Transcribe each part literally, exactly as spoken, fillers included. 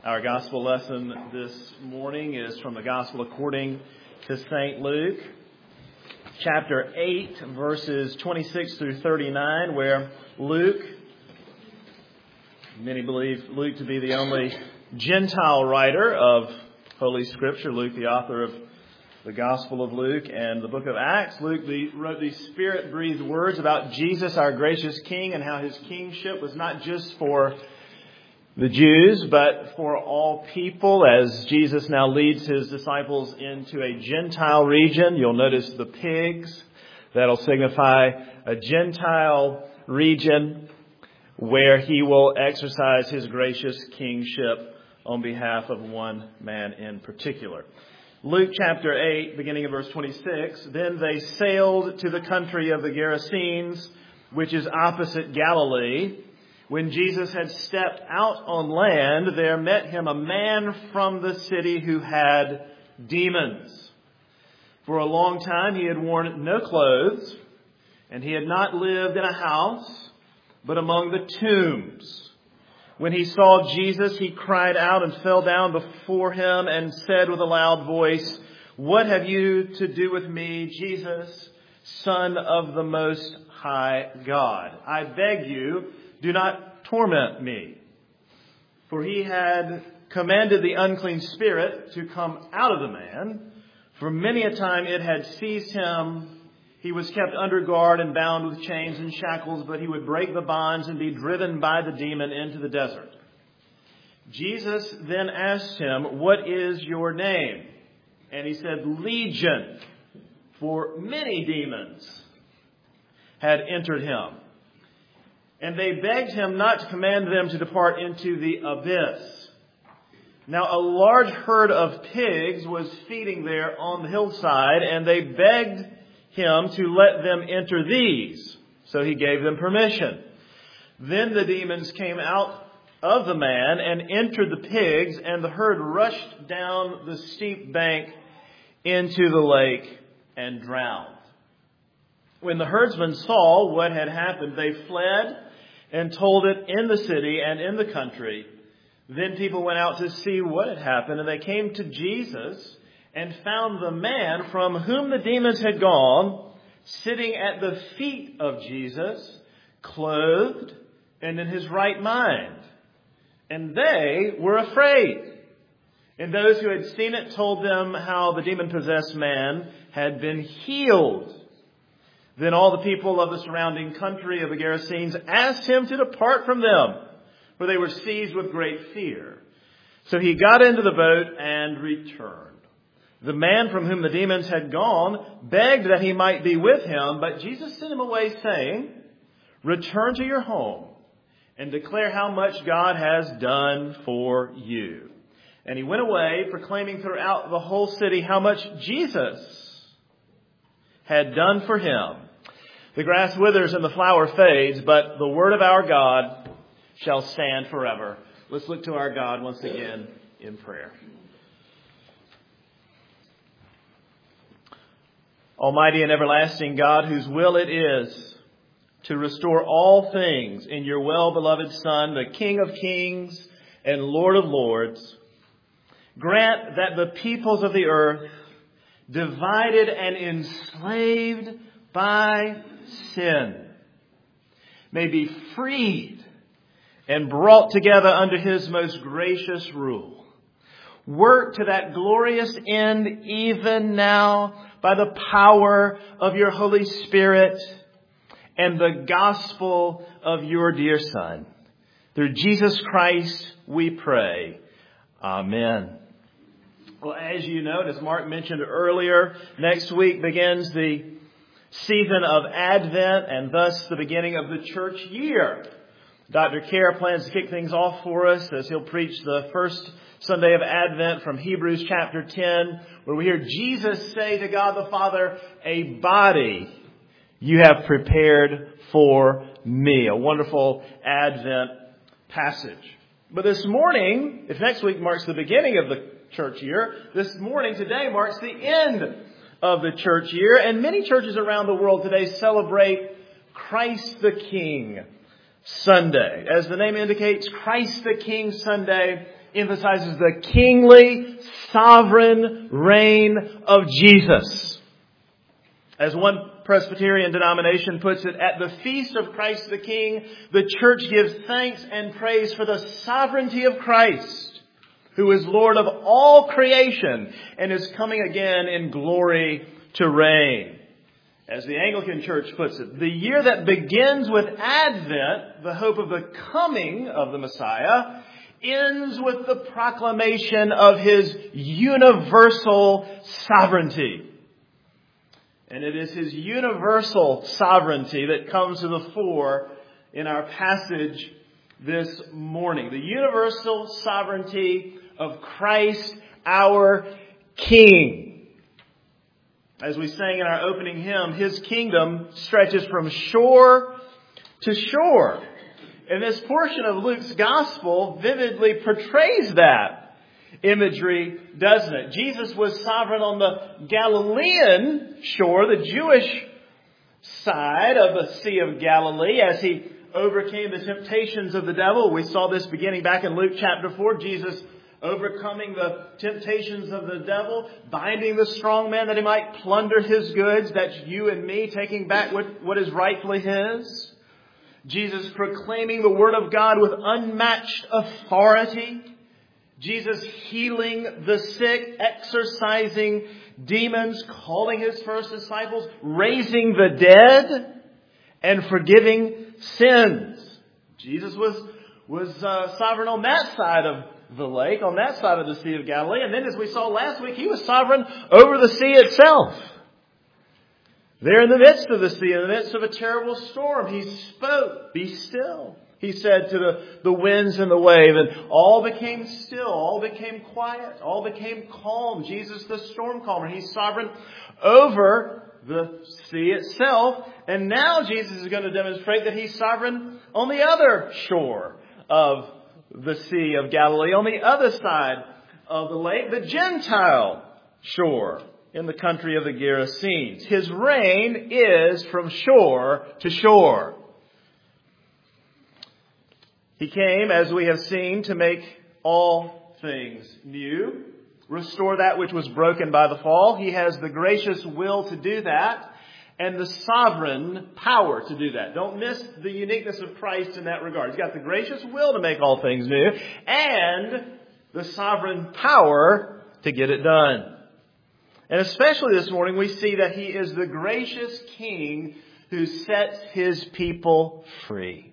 Our gospel lesson this morning is from the Gospel according to Saint Luke, chapter eight, verses twenty-six through thirty-nine, where Luke, many believe Luke to be the only Gentile writer of Holy Scripture, Luke, the author of the Gospel of Luke and the book of Acts. Luke the, wrote these Spirit-breathed words about Jesus, our gracious King, and how his kingship was not just for the Jews, but for all people, as Jesus now leads his disciples into a Gentile region. You'll notice the pigs. That'll signify a Gentile region where he will exercise his gracious kingship on behalf of one man in particular. Luke chapter eight, beginning of verse twenty-six, then they sailed to the country of the Gerasenes, which is opposite Galilee. When Jesus had stepped out on land, there met him a man from the city who had demons. For a long time he had worn no clothes, and he had not lived in a house, but among the tombs. When he saw Jesus, he cried out and fell down before him and said with a loud voice, "What have you to do with me, Jesus, Son of the Most High God? I beg you, do not torment me." For he had commanded the unclean spirit to come out of the man. For many a time it had seized him. He was kept under guard and bound with chains and shackles, but he would break the bonds and be driven by the demon into the desert. Jesus then asked him, "What is your name?" And he said, "Legion," for many demons had entered him. And they begged him not to command them to depart into the abyss. Now a large herd of pigs was feeding there on the hillside, and they begged him to let them enter these. So he gave them permission. Then the demons came out of the man and entered the pigs, and the herd rushed down the steep bank into the lake and drowned. When the herdsmen saw what had happened, they fled and told it in the city and in the country. Then people went out to see what had happened, and they came to Jesus and found the man from whom the demons had gone sitting at the feet of Jesus, clothed and in his right mind. And they were afraid. And those who had seen it told them how the demon-possessed man had been healed. Then all the people of the surrounding country of the Gerasenes asked him to depart from them, for they were seized with great fear. So he got into the boat and returned. The man from whom the demons had gone begged that he might be with him, but Jesus sent him away, saying, "Return to your home and declare how much God has done for you." And he went away, proclaiming throughout the whole city how much Jesus had done for him. The grass withers and the flower fades, but the word of our God shall stand forever. Let's look to our God once again in prayer. Almighty and everlasting God, whose will it is to restore all things in your well-beloved Son, the King of kings and Lord of lords, grant that the peoples of the earth, divided and enslaved by sin, may be freed and brought together under his most gracious rule. Work to that glorious end even now by the power of your Holy Spirit and the gospel of your dear Son. Through Jesus Christ we pray. Amen. Well, as you know, as Mark mentioned earlier, next week begins the season of Advent and thus the beginning of the church year. Doctor Kerr plans to kick things off for us as he'll preach the first Sunday of Advent from Hebrews chapter ten, where we hear Jesus say to God the Father, "A body you have prepared for me." A wonderful Advent passage. But this morning, if next week marks the beginning of the church year, this morning, today, marks the end of the church year. And many churches around the world today celebrate Christ the King Sunday. As the name indicates, Christ the King Sunday emphasizes the kingly, sovereign reign of Jesus. As one Presbyterian denomination puts it, at the feast of Christ the King, the church gives thanks and praise for the sovereignty of Christ, who is Lord of all creation and is coming again in glory to reign. As the Anglican Church puts it, the year that begins with Advent, the hope of the coming of the Messiah, ends with the proclamation of His universal sovereignty. And it is His universal sovereignty that comes to the fore in our passage this morning. The universal sovereignty of Christ, our King. As we sang in our opening hymn, His kingdom stretches from shore to shore. And this portion of Luke's gospel vividly portrays that imagery, doesn't it? Jesus was sovereign on the Galilean shore, the Jewish side of the Sea of Galilee, as He overcame the temptations of the devil. We saw this beginning back in Luke chapter four. Jesus overcoming the temptations of the devil, binding the strong man that he might plunder his goods. That's you and me taking back what, what is rightfully his. Jesus proclaiming the Word of God with unmatched authority. Jesus healing the sick, exorcising demons, calling His first disciples, raising the dead, and forgiving sins. Jesus was, was uh, sovereign on that side of the lake, on that side of the Sea of Galilee. And then, as we saw last week, He was sovereign over the sea itself. There in the midst of the sea, in the midst of a terrible storm, He spoke, "Be still," He said to the, the winds and the wave, and all became still, all became quiet, all became calm. Jesus, the storm calmer, He's sovereign over the sea itself. And now Jesus is going to demonstrate that He's sovereign on the other shore of the Sea of Galilee, on the other side of the lake, the Gentile shore in the country of the Gerasenes. His reign is from shore to shore. He came, as we have seen, to make all things new, restore that which was broken by the fall. He has the gracious will to do that and the sovereign power to do that. Don't miss the uniqueness of Christ in that regard. He's got the gracious will to make all things new and the sovereign power to get it done. And especially this morning, we see that He is the gracious King who sets His people free.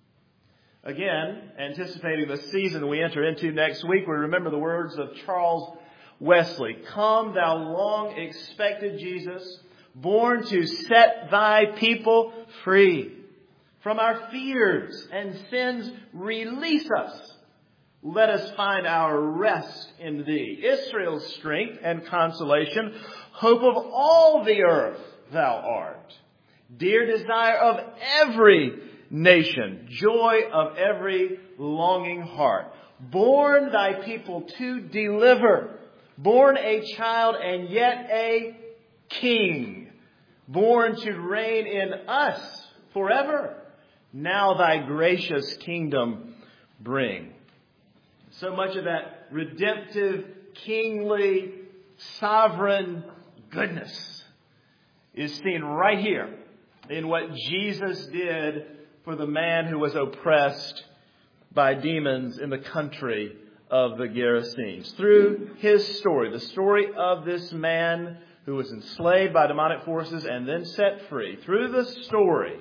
Again, anticipating the season we enter into next week, we remember the words of Charles Wesley. "Come, thou long expected Jesus, born to set thy people free. From our fears and sins release us. Let us find our rest in thee. Israel's strength and consolation, hope of all the earth thou art. Dear desire of every nation, joy of every longing heart. Born thy people to deliver. Born a child and yet a king. Born to reign in us forever. Now thy gracious kingdom bring." So much of that redemptive, kingly, sovereign goodness is seen right here in what Jesus did for the man who was oppressed by demons in the country of the Gerasenes. Through his story, the story of this man who was enslaved by demonic forces and then set free. Through the story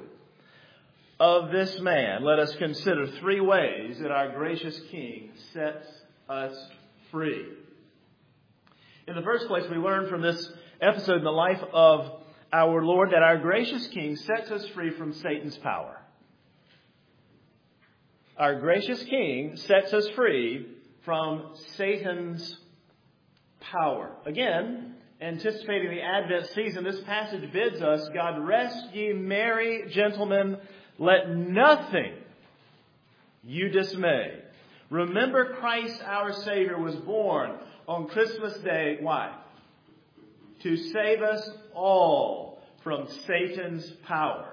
of this man, let us consider three ways that our gracious King sets us free. In the first place, we learn from this episode in the life of our Lord that our gracious King sets us free from Satan's power. Our gracious King sets us free from Satan's power. Again, anticipating the Advent season, this passage bids us, "God rest ye merry gentlemen, let nothing you dismay. Remember Christ our Savior was born on Christmas Day." Why? "To save us all from Satan's power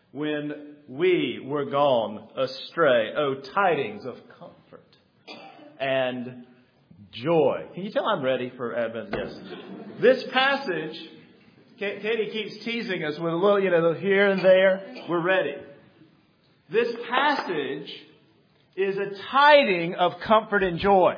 when we were gone astray." Oh, tidings of comfort and joy. Can you tell I'm ready for Advent? Yes. This passage, Katie keeps teasing us with a little, you know, here and there. We're ready. This passage is a tiding of comfort and joy.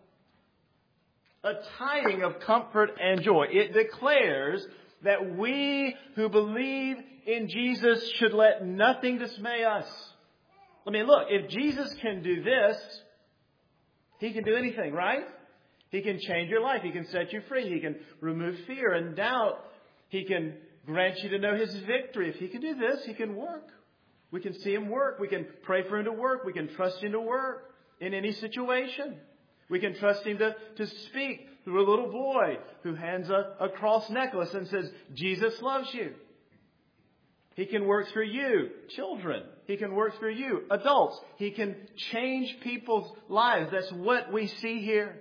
A tiding of comfort and joy. It declares that we who believe in Jesus should let nothing dismay us. I mean, look, if Jesus can do this, He can do anything, right? He can change your life. He can set you free. He can remove fear and doubt. He can grant you to know His victory. If He can do this, He can work. We can see Him work. We can pray for Him to work. We can trust Him to work in any situation. We can trust Him to, to speak through a little boy who hands a, a cross necklace and says, Jesus loves you. He can work through you, children. He can work through you, adults. He can change people's lives. That's what we see here.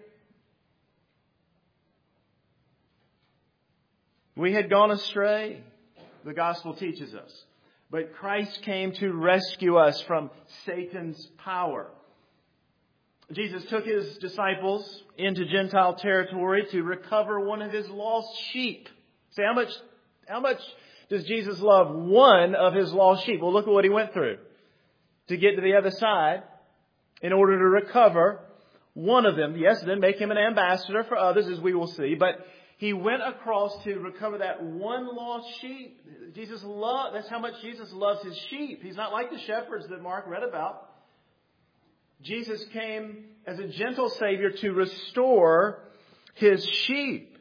We had gone astray, the gospel teaches us. But Christ came to rescue us from Satan's power. Jesus took His disciples into Gentile territory to recover one of His lost sheep. See, how much, how much does Jesus love one of His lost sheep? Well, look at what He went through to get to the other side in order to recover one of them. Yes, then make Him an ambassador for others, as we will see. But He went across to recover that one lost sheep. Jesus loved, that's how much Jesus loves His sheep. He's not like the shepherds that Mark read about. Jesus came as a gentle Savior to restore His sheep.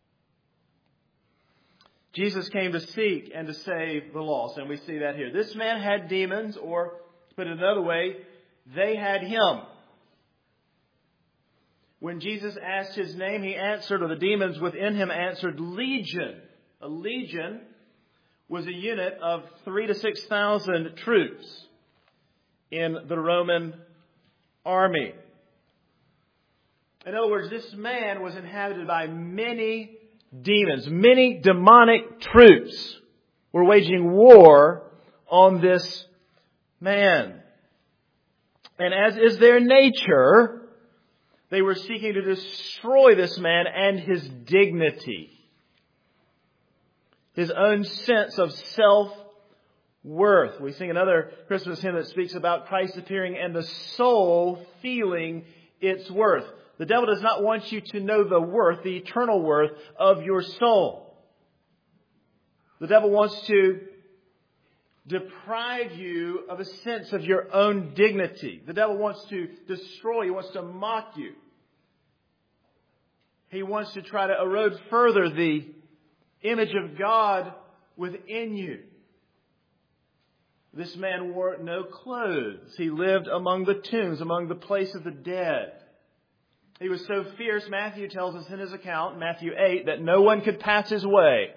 Jesus came to seek and to save the lost. And we see that here. This man had demons, or to put it another way, they had him. When Jesus asked His name, He answered, or the demons within Him answered, Legion. A legion was a unit of three to six thousand troops in the Roman army. In other words, this man was inhabited by many demons. Many demonic troops were waging war on this man. And as is their nature, they were seeking to destroy this man and his dignity. His own sense of self-worth. We sing another Christmas hymn that speaks about Christ appearing and the soul feeling its worth. The devil does not want you to know the worth, the eternal worth of your soul. The devil wants to deprive you of a sense of your own dignity. The devil wants to destroy you, wants to mock you. He wants to try to erode further the image of God within you. This man wore no clothes. He lived among the tombs, among the place of the dead. He was so fierce, Matthew tells us in his account, Matthew eight, that no one could pass his way.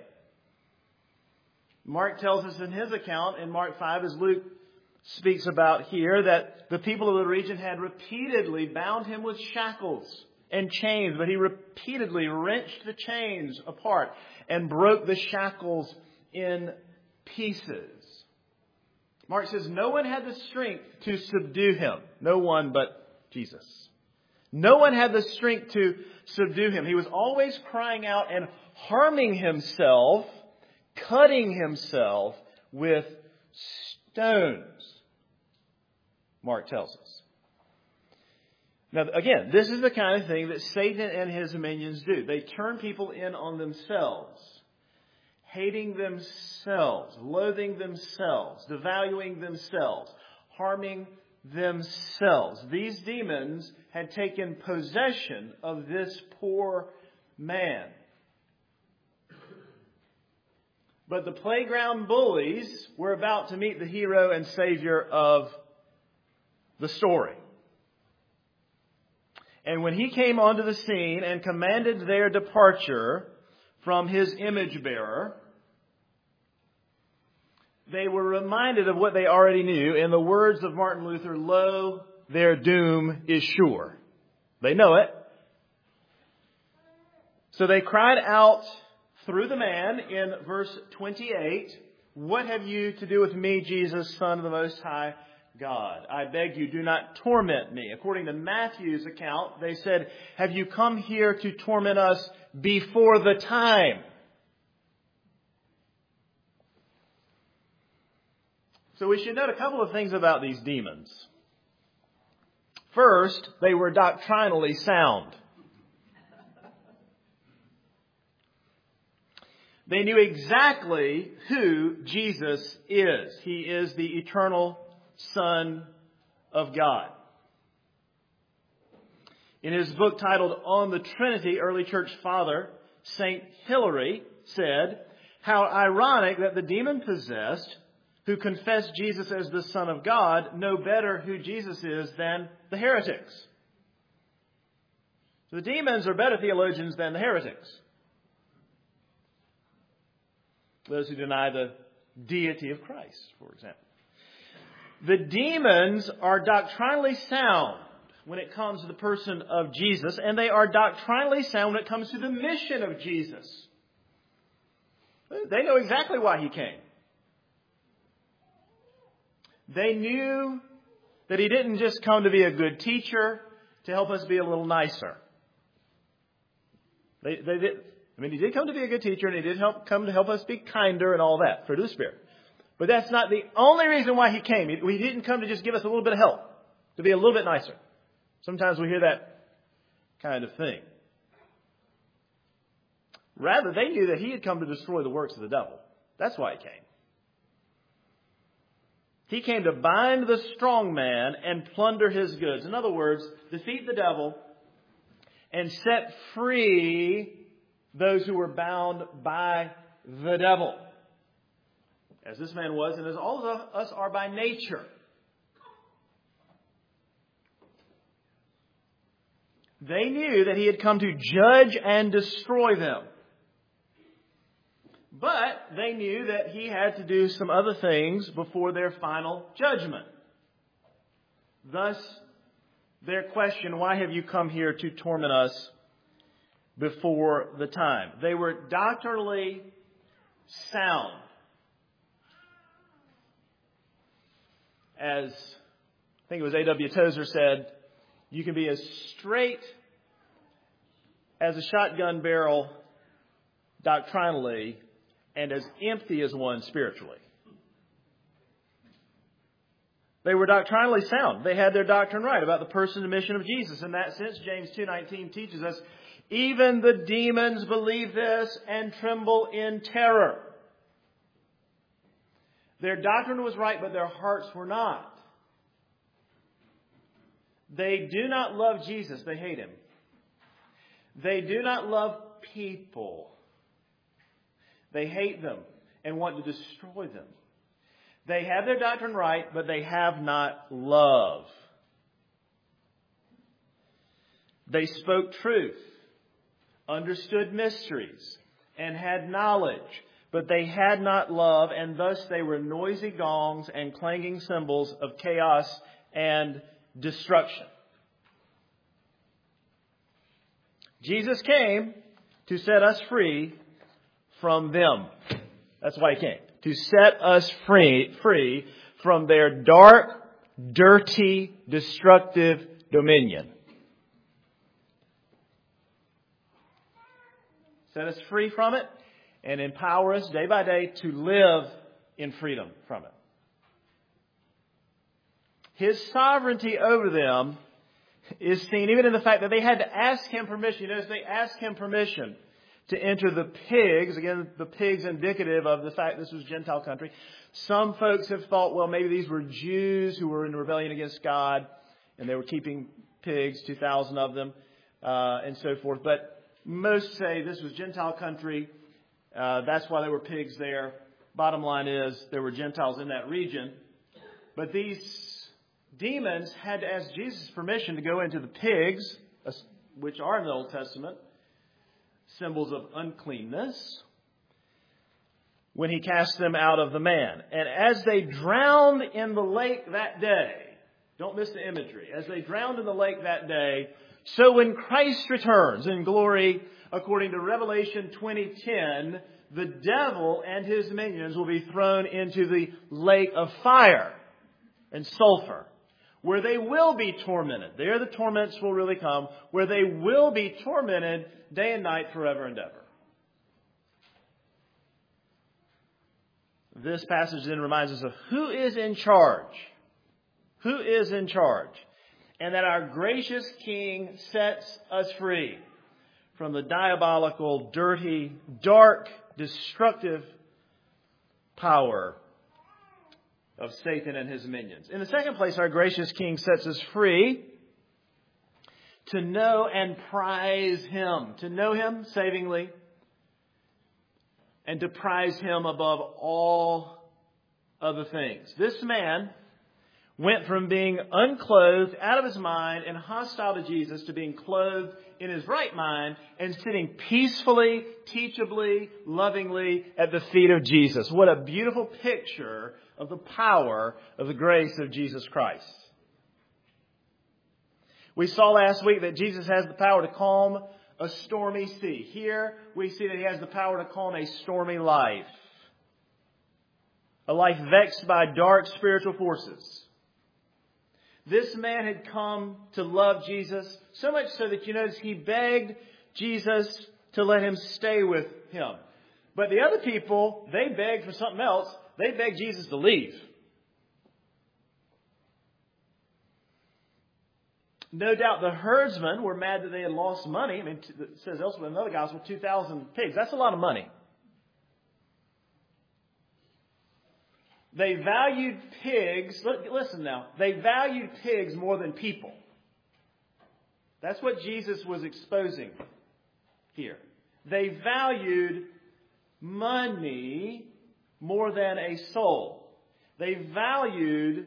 Mark tells us in his account, in Mark five, as Luke speaks about here, that the people of the region had repeatedly bound him with shackles and chains, but he repeatedly wrenched the chains apart and broke the shackles in pieces. Mark says no one had the strength to subdue him. No one but Jesus. No one had the strength to subdue him. He was always crying out and harming himself, cutting himself with stones, Mark tells us. Now, again, this is the kind of thing that Satan and his minions do. They turn people in on themselves, hating themselves, loathing themselves, devaluing themselves, harming themselves. These demons had taken possession of this poor man. But the playground bullies were about to meet the hero and savior of the story. And when he came onto the scene and commanded their departure from his image bearer, they were reminded of what they already knew. In the words of Martin Luther, lo, their doom is sure. They know it. So they cried out through the man in verse twenty-eight, what have you to do with me, Jesus, Son of the Most High God. I beg you, do not torment me. According to Matthew's account, they said, have you come here to torment us before the time? So we should note a couple of things about these demons. First, they were doctrinally sound. They knew exactly who Jesus is. He is the eternal Son of God. In his book titled On the Trinity, early church father Saint Hilary said, how ironic that the demon-possessed who confess Jesus as the Son of God know better who Jesus is than the heretics. The demons are better theologians than the heretics. Those who deny the deity of Christ, for example. The demons are doctrinally sound when it comes to the person of Jesus, and they are doctrinally sound when it comes to the mission of Jesus. They know exactly why He came. They knew that He didn't just come to be a good teacher to help us be a little nicer. They, they did, I mean, He did come to be a good teacher, and He did help, come to help us be kinder and all that, fruit of the Spirit. But that's not the only reason why He came. He, he didn't come to just give us a little bit of help, to be a little bit nicer. Sometimes we hear that kind of thing. Rather, they knew that He had come to destroy the works of the devil. That's why He came. He came to bind the strong man and plunder his goods. In other words, defeat the devil and set free those who were bound by the devil. As this man was, and as all of us are by nature. They knew that He had come to judge and destroy them. But they knew that He had to do some other things before their final judgment. Thus, their question, why have you come here to torment us before the time? They were doctrinally sound. As I think it was A W Tozer said, you can be as straight as a shotgun barrel doctrinally and as empty as one spiritually. They were doctrinally sound. They had their doctrine right about the person and mission of Jesus. In that sense, James two nineteen teaches us, even the demons believe this and tremble in terror. Their doctrine was right, but their hearts were not. They do not love Jesus. They hate Him. They do not love people. They hate them and want to destroy them. They have their doctrine right, but they have not love. They spoke truth, understood mysteries, and had knowledge. But they had not love, and thus they were noisy gongs and clanging cymbals of chaos and destruction. Jesus came to set us free from them. That's why He came. To set us free, free from their dark, dirty, destructive dominion. Set us free from it and empower us day by day to live in freedom from it. His sovereignty over them is seen even in the fact that they had to ask Him permission. You notice they asked Him permission to enter the pigs. Again, the pigs indicative of the fact this was Gentile country. Some folks have thought, well, maybe these were Jews who were in rebellion against God and they were keeping pigs, two thousand of them, uh, and so forth. But most say this was Gentile country. Uh, that's why there were pigs there. Bottom line is there were Gentiles in that region. But these demons had to ask Jesus permission to go into the pigs, which are in the Old Testament symbols of uncleanness, when He cast them out of the man. And as they drowned in the lake that day, don't miss the imagery, as they drowned in the lake that day, so when Christ returns in glory, according to Revelation twenty ten, the devil and his minions will be thrown into the lake of fire. and sulfur, where they will be tormented. There the torments will really come, where they will be tormented day and night forever and ever. This passage then reminds us of who is in charge. Who is in charge? And that our gracious King sets us free from the diabolical, dirty, dark, destructive power of Satan and his minions. In the second place, our gracious King sets us free to know and prize Him. To know Him savingly and to prize Him above all other things. This man went from being unclothed, out of his mind, and hostile to Jesus, to being clothed in his right mind and sitting peacefully, teachably, lovingly at the feet of Jesus. What a beautiful picture of the power of the grace of Jesus Christ. We saw last week that Jesus has the power to calm a stormy sea. Here we see that He has the power to calm a stormy life. A life vexed by dark spiritual forces. This man had come to love Jesus, so much so that you notice he begged Jesus to let him stay with him. But the other people, they begged for something else. They begged Jesus to leave. No doubt the herdsmen were mad that they had lost money. I mean, it says elsewhere in another gospel, two thousand pigs. That's a lot of money. They valued pigs. Listen now. They valued pigs more than people. That's what Jesus was exposing here. They valued money more than a soul. They valued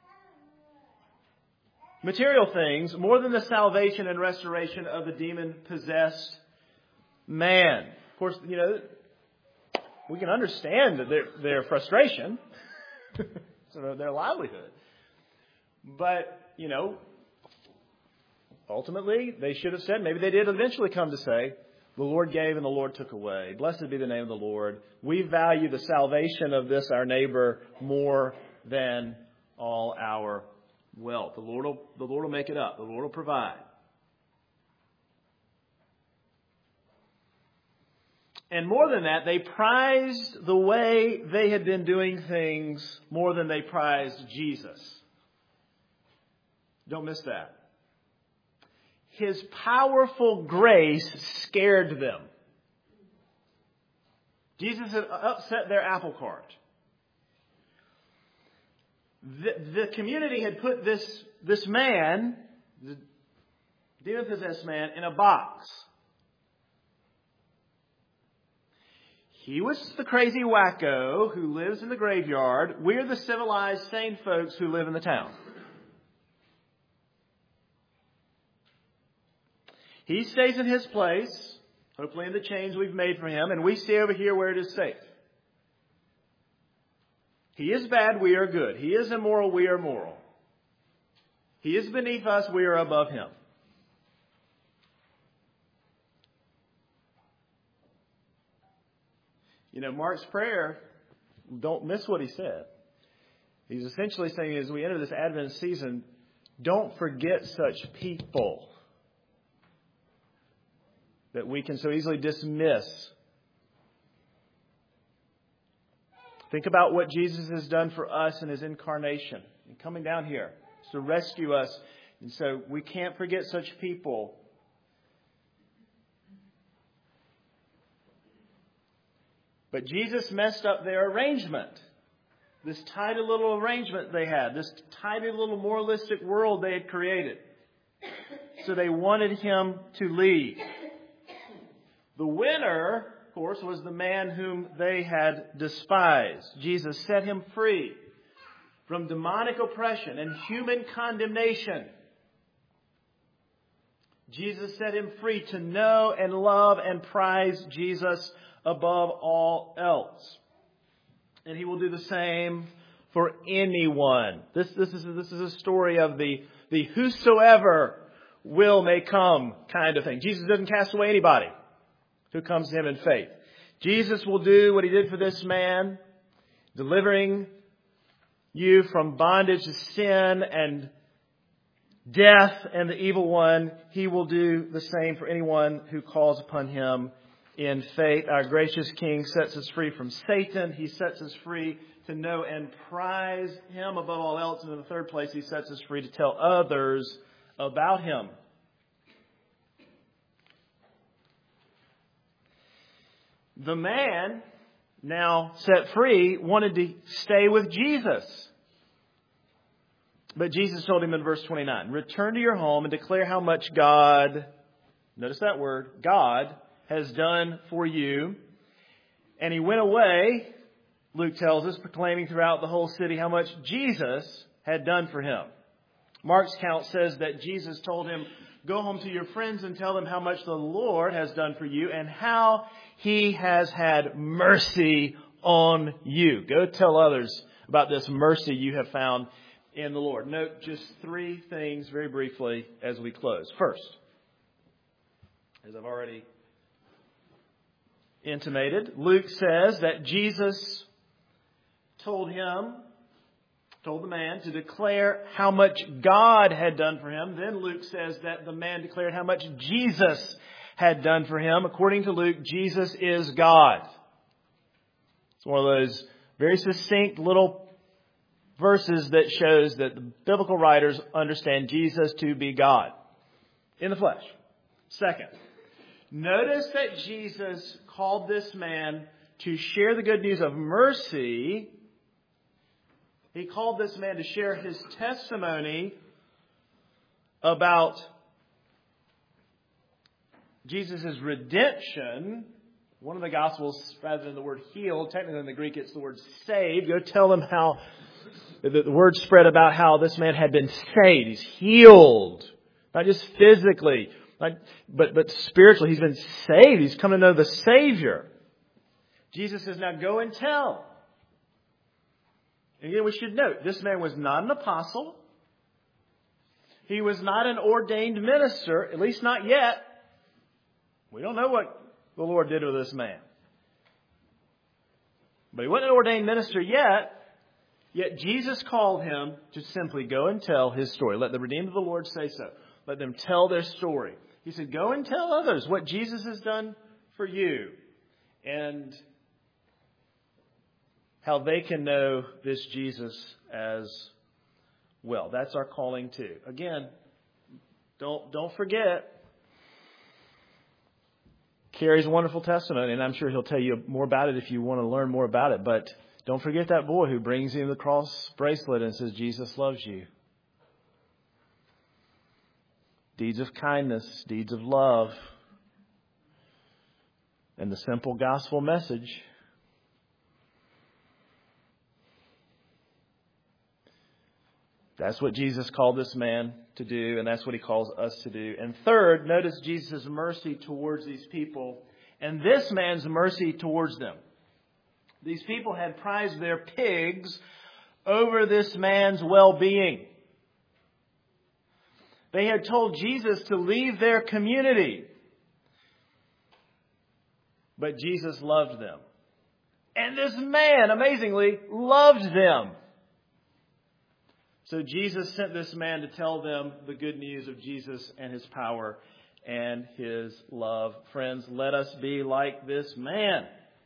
material things more than the salvation and restoration of the demon-possessed man. Of course, you know, we can understand their, their frustration, so their livelihood. But, you know, ultimately, they should have said, maybe they did eventually come to say, the Lord gave and the Lord took away. Blessed be the name of the Lord. We value the salvation of this, our neighbor, more than all our wealth. The Lord will, the Lord will make it up. The Lord will provide. And more than that, they prized the way they had been doing things more than they prized Jesus. Don't miss that. His powerful grace scared them. Jesus had upset their apple cart. The, the community had put this, this man, the demon-possessed man, in a box. He was the crazy wacko who lives in the graveyard. We're the civilized, sane folks who live in the town. He stays in his place, hopefully in the chains we've made for him, and we stay over here where it is safe. He is bad, we are good. He is immoral, we are moral. He is beneath us, we are above him. You know, Mark's prayer, don't miss what he said. He's essentially saying as we enter this Advent season, don't forget such people that we can so easily dismiss. Think about what Jesus has done for us in His incarnation and coming down here to rescue us. And so we can't forget such people. But Jesus messed up their arrangement. This tidy little arrangement they had. This tidy little moralistic world they had created. So they wanted Him to leave. The winner, of course, was the man whom they had despised. Jesus set him free from demonic oppression and human condemnation. Jesus set him free to know and love and prize Jesus above all else. And He will do the same for anyone. This, this, is, this is a story of the, the whosoever will may come kind of thing. Jesus doesn't cast away anybody who comes to Him in faith. Jesus will do what He did for this man, delivering you from bondage to sin and death and the evil one, He will do the same for anyone who calls upon Him in faith. Our gracious King sets us free from Satan. He sets us free to know and prize Him above all else. And in the third place, He sets us free to tell others about Him. The man, now set free, wanted to stay with Jesus. But Jesus told him in verse twenty-nine, return to your home and declare how much God, notice that word, God, has done for you. And he went away, Luke tells us, proclaiming throughout the whole city how much Jesus had done for him. Mark's account says that Jesus told him, go home to your friends and tell them how much the Lord has done for you and how He has had mercy on you. Go tell others about this mercy you have found in the Lord. Note just three things very briefly as we close. First, as I've already intimated, Luke says that Jesus told him, told the man to declare how much God had done for him. Then Luke says that the man declared how much Jesus had done for him. According to Luke, Jesus is God. It's one of those very succinct little verses that shows that the biblical writers understand Jesus to be God in the flesh. Second, notice that Jesus called this man to share the good news of mercy. He called this man to share his testimony about Jesus' redemption. One of the Gospels, rather than the word healed, technically in the Greek it's the word saved. Go tell them how the word spread about how this man had been saved. He's healed. Not just physically, but, but spiritually. He's been saved. He's come to know the Savior. Jesus says, now go and tell. And again, we should note, this man was not an apostle. He was not an ordained minister, at least not yet. We don't know what the Lord did with this man. But he wasn't an ordained minister yet. Yet Jesus called him to simply go and tell his story. Let the redeemed of the Lord say so. Let them tell their story. He said, go and tell others what Jesus has done for you. And how they can know this Jesus as well. That's our calling too. Again, don't don't forget, Kerry's a wonderful testimony, and I'm sure he'll tell you more about it if you want to learn more about it. But don't forget that boy who brings him the cross bracelet and says, Jesus loves you. Deeds of kindness, deeds of love, and the simple gospel message. That's what Jesus called this man to do, and that's what He calls us to do. And third, notice Jesus' mercy towards these people, and this man's mercy towards them. These people had prized their pigs over this man's well-being. They had told Jesus to leave their community. But Jesus loved them. And this man, amazingly, loved them. So Jesus sent this man to tell them the good news of Jesus and His power and His love. Friends, let us be like this man.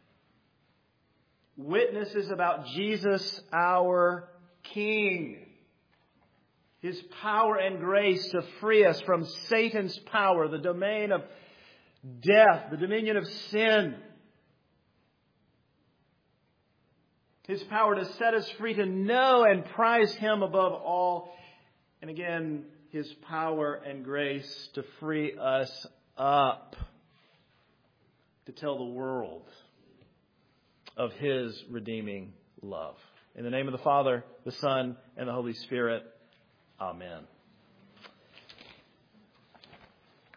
Witnesses about Jesus, our King. His power and grace to free us from Satan's power, the domain of death, the dominion of sin. His power to set us free to know and prize Him above all. And again, His power and grace to free us up to tell the world of His redeeming love. In the name of the Father, the Son, and the Holy Spirit. Amen.